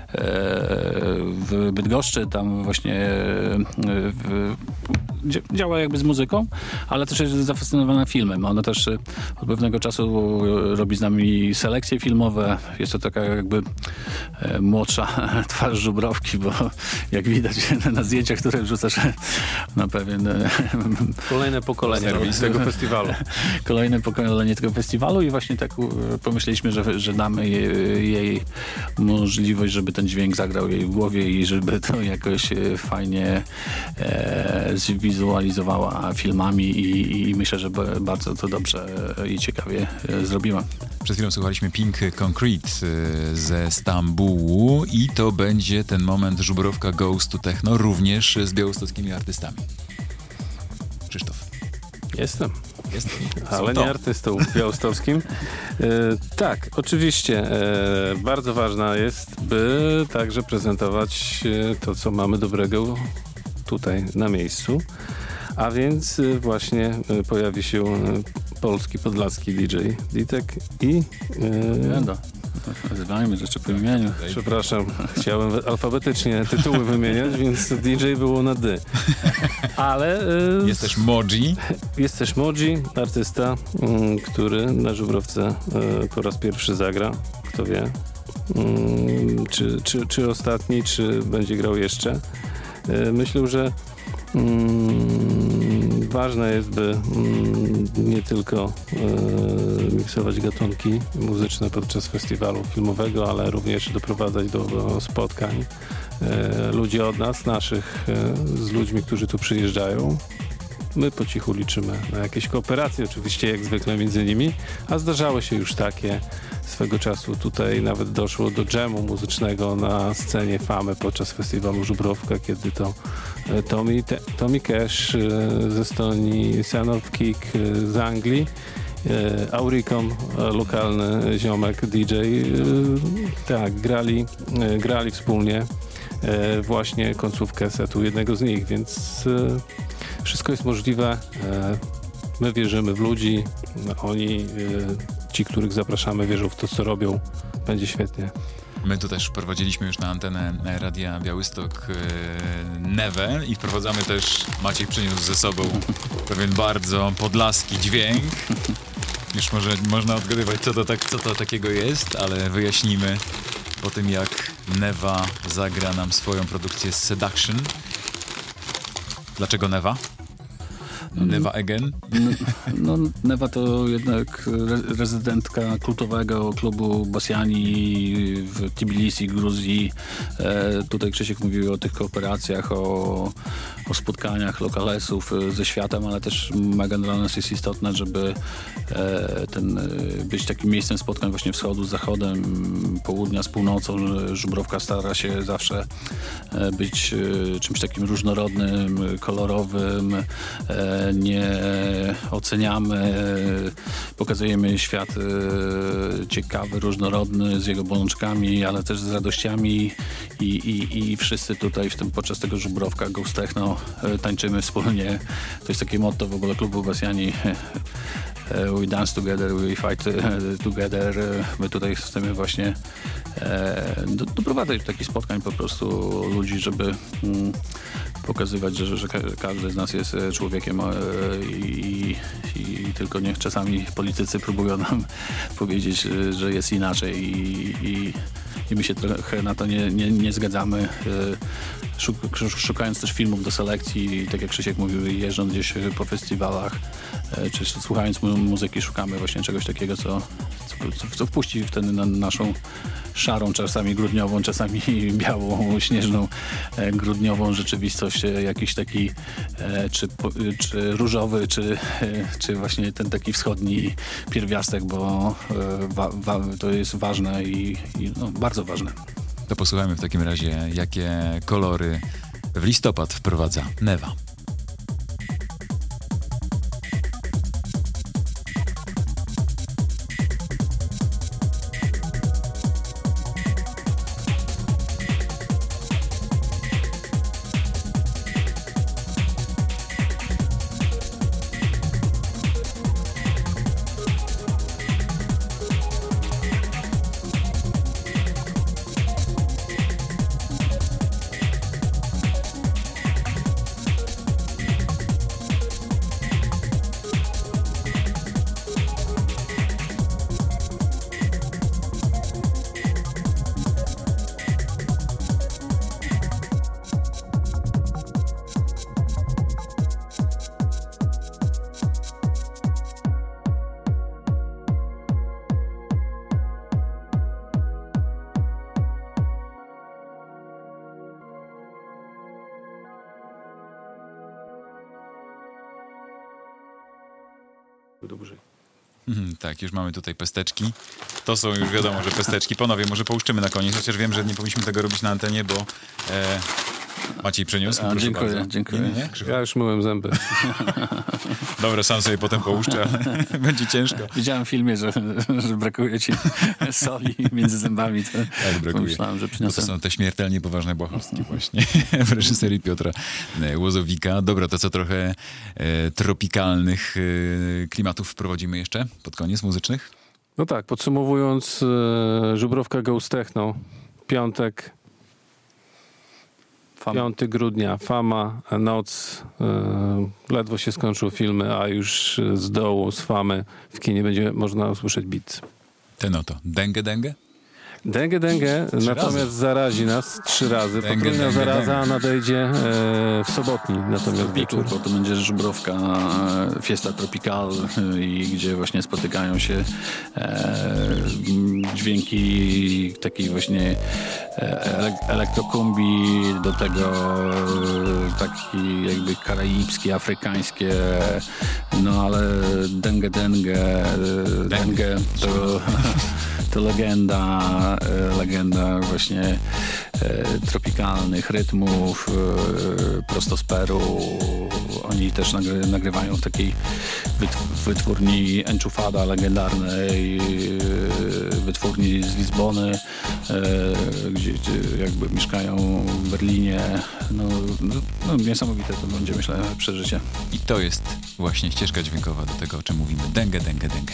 w Bydgoszczy, tam właśnie e, w, dzia- działa jakby z muzyką, ale też jest zafascynowana filmem. Ona też e, od pewnego czasu e, robi z nami selekcje filmowe. Jest to taka jakby e, młodsza twarz Żubrowki, bo jak widać na zdjęciach, które wrzucasz na pewien e, Kolejne pokolenie Serwis. tego festiwalu. kolejne pokolenie tego festiwalu i właśnie tak u, pomyśleliśmy, że, że damy jej, jej możliwość, żeby ten dźwięk zagrał jej w głowie i żeby to jakoś e, fajnie e, zwizualizowała filmami i, i myślę, że b- bardzo to dobrze i ciekawie e, zrobiła. Przed chwilą słuchaliśmy Pink Concrete y, ze Stambułu i to będzie ten moment Żubrowka Goes to Techno, również z białostockimi artystami. Krzysztof. Jestem. Jest? Ale to. nie artystą białostockim. E, tak, oczywiście e, bardzo ważna jest, by także prezentować e, to, co mamy dobrego tutaj na miejscu. A więc e, właśnie e, pojawi się e, polski, podlaski D J Ditek i e, Będę. Nazywajmy rzeczy po imieniu. przepraszam, chciałem alfabetycznie tytuły wymieniać, więc D J było na D. Ale e, Jest też Moji. Jest też Moji, artysta, mm, który na Żubrowce e, po raz pierwszy zagra. Kto wie, mm, czy, czy, czy ostatni, czy będzie grał jeszcze. E, myślę, że mm, ważne jest, by mm, nie tylko e, miksować gatunki muzyczne podczas festiwalu filmowego, ale również doprowadzać do, do spotkań e, ludzi od nas, naszych, e, z ludźmi, którzy tu przyjeżdżają. My po cichu liczymy na jakieś kooperacje, oczywiście jak zwykle między nimi, a zdarzały się już takie. Swego czasu tutaj nawet doszło do dżemu muzycznego na scenie Famy podczas festiwalu Żubrowka, kiedy to e, Tommy, te, Tommy Cash e, z Estonii, Son of Kick e, z Anglii, e, Auricom, e, lokalny ziomek D J, e, tak, grali, e, grali wspólnie e, właśnie końcówkę setu jednego z nich, więc e, wszystko jest możliwe. E, my wierzymy w ludzi, oni, e, ci, których zapraszamy, wierzą w to, co robią. Będzie świetnie. My tu też wprowadziliśmy już na antenę Radia Białystok e, Newę i wprowadzamy też, Maciej przyniósł ze sobą pewien bardzo podlaski dźwięk. Już może można odgadywać, co to, tak, co to takiego jest, ale wyjaśnimy po tym, jak Newa zagra nam swoją produkcję Seduction. Dlaczego Newa? Newa Again? No, Newa to jednak re- rezydentka kultowego klubu Bosjani w Tbilisi, Gruzji. E, tutaj Krzysiek mówił o tych kooperacjach, o, o spotkaniach lokalesów e, ze światem, ale też mega dla nas jest istotne, żeby e, ten, e, być takim miejscem spotkań właśnie wschodu z zachodem, południa z północą. że Żubrowka stara się zawsze e, być e, czymś takim różnorodnym, kolorowym, e, nie oceniamy, e, pokazujemy świat e, ciekawy, różnorodny, z jego bolączkami, ale też z radościami i, i, i wszyscy tutaj w tym, podczas tego Żubrowka Ghost Techno e, tańczymy wspólnie. To jest takie motto w ogóle klubu Basjani. We dance together, we fight together. My tutaj chcemy właśnie e, do, doprowadzać do takich spotkań po prostu ludzi, żeby mm, pokazywać, że, że ka- każdy z nas jest e, człowiekiem e, i, i tylko niech czasami politycy próbują nam powiedzieć, e, że jest inaczej i, i, i my się trochę na to nie, nie, nie zgadzamy. E, Szuk- szukając też filmów do selekcji, tak jak Krzysiek mówił, jeżdżąc gdzieś po festiwalach, e, czy słuchając mu- muzyki, szukamy właśnie czegoś takiego, co, co, co wpuści w ten na naszą szarą, czasami grudniową, czasami białą, śnieżną, e, grudniową rzeczywistość, e, jakiś taki e, czy, po- czy różowy, czy, e, czy właśnie ten taki wschodni pierwiastek, bo e, wa- wa- to jest ważne i, i no, bardzo ważne. To posłuchajmy w takim razie, jakie kolory w listopad wprowadza Newa. Dłużej. Mhm, tak, już mamy tutaj pesteczki. To są już wiadomo, że pesteczki. Panowie, może połuszczymy na koniec, chociaż wiem, że nie powinniśmy tego robić na antenie, bo e, Maciej przeniósł. A, Proszę dziękuję, bardzo. dziękuję. Nie, nie, nie? Krzychu? Ja już myłem zęby. Dobra, sam sobie potem połuszczę, ale będzie ciężko. Widziałem w filmie, że, że brakuje ci soli między zębami. To Tak, brakuje. pomyślałem, że Bo to przyniosę. są te śmiertelnie poważne błahostki właśnie w reżyserii Piotra e, Łozowika. Dobra, to co trochę e, tropikalnych e, klimatów wprowadzimy jeszcze pod koniec muzycznych? No tak, podsumowując, e, Żubrowka Ghost Techno, piątek, Fama. piątego grudnia, Fama, noc, e, ledwo się skończyły filmy, a już z dołu, z Famy w kinie będzie można usłyszeć beat. Ten oto. Dęgę, dęgę? Dęgę, dęgę, natomiast razy. zarazi nas trzy razy. Dęgę, Potrójna dęgę, zaraza dęgę. nadejdzie e, w sobotni, natomiast Wieczór, wieczór. bo to będzie Żubrowka, e, Fiesta Tropical e, i gdzie właśnie spotykają się e, dźwięki takiej właśnie e, ele- elektrokumbi, do tego e, taki jakby karaibskie, afrykańskie, no ale dęgę, dęgę, e, dęgę to, to legenda, e, legenda właśnie e, tropikalnych rytmów, e, prosto z Peru. Oni też nagry, nagrywają w takiej wyt, wytwórni Enchufada legendarnej, e, wytwórni z Lizbony, e, gdzie, gdzie jakby mieszkają w Berlinie. No, no, no niesamowite to będzie, myślę, przeżycie. I to jest właśnie ścieżka dźwiękowa do tego, o czym mówimy. Dęgę, dęgę, dęgę.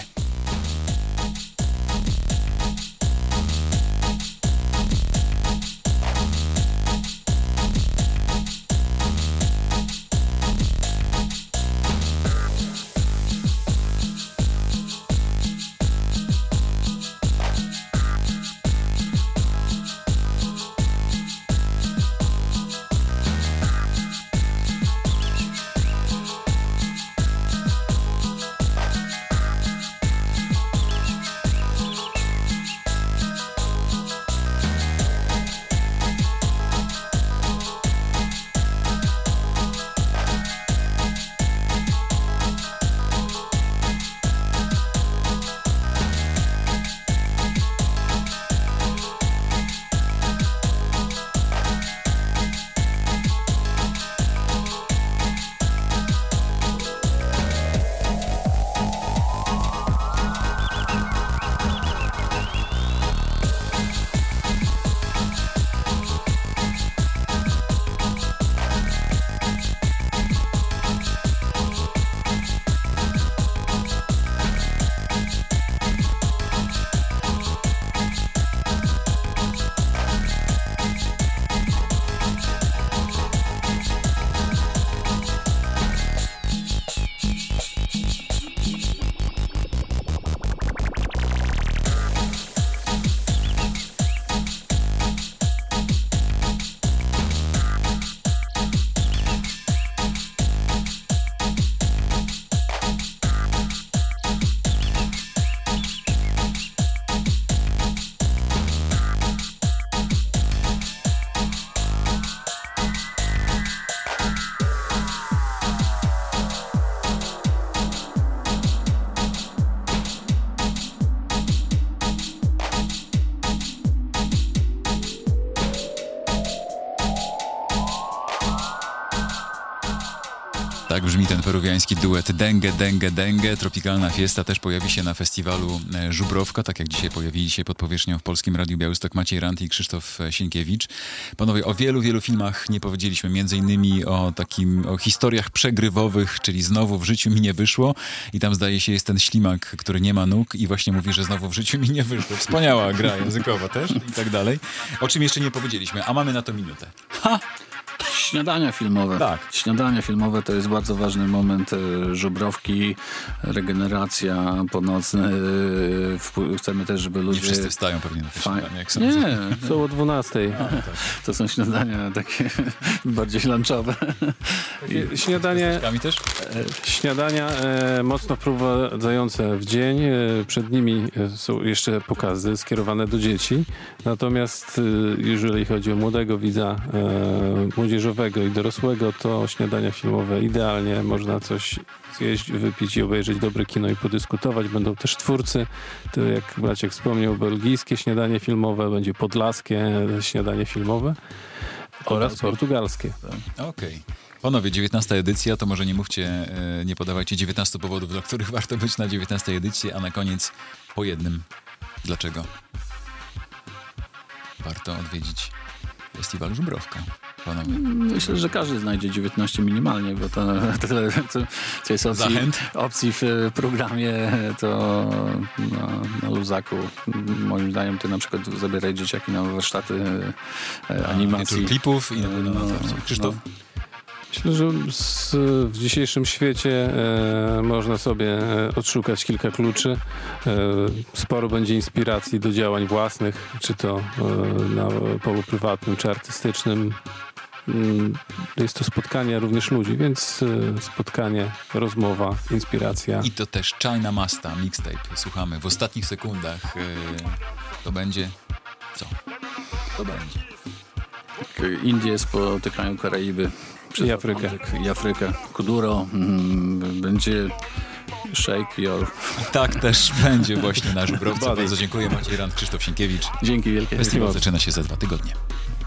Tak brzmi ten peruwiański duet Dengue, Dengue, Dengue. Tropikalna Fiesta też pojawi się na festiwalu e, Żubrowka, tak jak dzisiaj pojawili się pod powierzchnią w Polskim Radiu Białystok Maciej Rant i Krzysztof Sienkiewicz. Panowie, o wielu, wielu filmach nie powiedzieliśmy, między innymi o takim, o historiach przegrywowych, czyli Znowu w życiu mi nie wyszło i tam zdaje się jest ten ślimak, który nie ma nóg i właśnie mówi, że znowu w życiu mi nie wyszło. Wspaniała gra językowa też i tak dalej. O czym jeszcze nie powiedzieliśmy, a mamy na to minutę. Ha! Śniadania filmowe. Tak. Śniadania filmowe to jest bardzo ważny moment e, Żubrowki, regeneracja, ponocne. e, wpł- Chcemy też, żeby ludzie... Nie wszyscy wstają pewnie na te Faj- śniadania, jak sądzę. Nie, Są o dwunastej. to są śniadania takie bardziej lunchowe. Śniadanie, Kami też? śniadania e, mocno wprowadzające w dzień. E, przed nimi e, są jeszcze pokazy skierowane do dzieci. Natomiast e, jeżeli chodzi o młodego widza, e, młodzieżowego i dorosłego, to śniadania filmowe idealnie. Można coś zjeść, wypić i obejrzeć dobre kino i podyskutować. Będą też twórcy, to jak Maciek wspomniał, belgijskie śniadanie filmowe, będzie podlaskie śniadanie filmowe oraz portugalskie. Okej. Panowie, dziewiętnasta edycja, to może nie mówcie, e, nie podawajcie dziewiętnastu powodów, dla których warto być na dziewiętnastej edycji, a na koniec po jednym. Dlaczego warto odwiedzić festiwal Żubrowka? Panowie. Myślę, że każdy znajdzie dziewiętnaście minimalnie, bo to tyle, co, co jest opcji, Zachęt? opcji w programie, to na, na luzaku. Moim zdaniem to na przykład zabieraj dzieciaki na warsztaty e, animacji. Wieczór klipów i na pewno na No, otwarcie. Krzysztof? Myślę, że z, w dzisiejszym świecie e, można sobie e, odszukać kilka kluczy. E, sporo będzie inspiracji do działań własnych, czy to e, na polu prywatnym, czy artystycznym. Mm, Jest to spotkanie również ludzi, więc e, spotkanie, rozmowa, inspiracja. I to też China Masta, mixtape. Słuchamy w ostatnich sekundach. E, to będzie... Co? To będzie. Indie spotykają Karaiby. Przez I Afrykę. Atlantyk. I Afrykę. Kuduro. Mm, będzie Shake Your... Tak też będzie właśnie na Żubrowce. Body. Bardzo dziękuję. Maciej Rant, Krzysztof Sienkiewicz. Dzięki wielkie. Festiwal zaczyna się za dwa tygodnie.